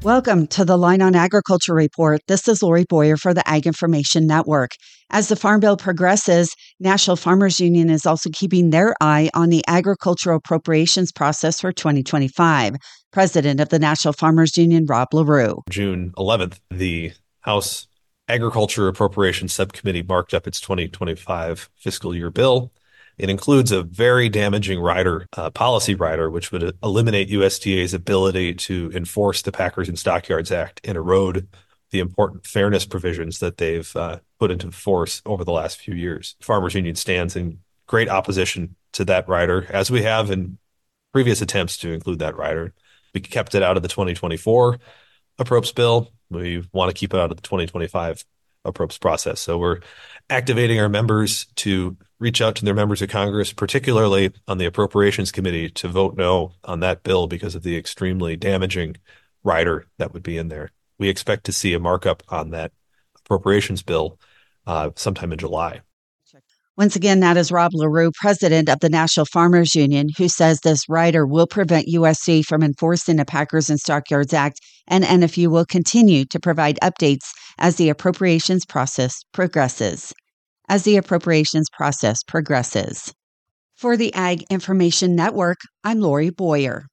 Welcome to the Line on Agriculture Report. This is Lori Boyer for the Ag Information Network. As the Farm Bill progresses, National Farmers Union is also keeping their eye on the agricultural appropriations process for 2025. President of the National Farmers Union, Rob LaRue. June 11th, the House Agriculture Appropriations Subcommittee marked up its 2025 fiscal year bill. It includes a very damaging rider, policy rider, which would eliminate USDA's ability to enforce the Packers and Stockyards Act and erode the important fairness provisions that they've put into force over the last few years. Farmers Union stands in great opposition to that rider, as we have in previous attempts to include that rider. We kept it out of the 2024 approps bill. We want to keep it out of the 2025 approps process. So we're activating our members to reach out to their members of Congress, particularly on the Appropriations Committee, to vote no on that bill because of the extremely damaging rider that would be in there. We expect to see a markup on that appropriations bill sometime in July. Once again, that is Rob LaRue, president of the National Farmers Union, who says this rider will prevent USDA from enforcing the Packers and Stockyards Act, and NFU will continue to provide updates as the appropriations process progresses. For the Ag Information Network, I'm Lori Boyer.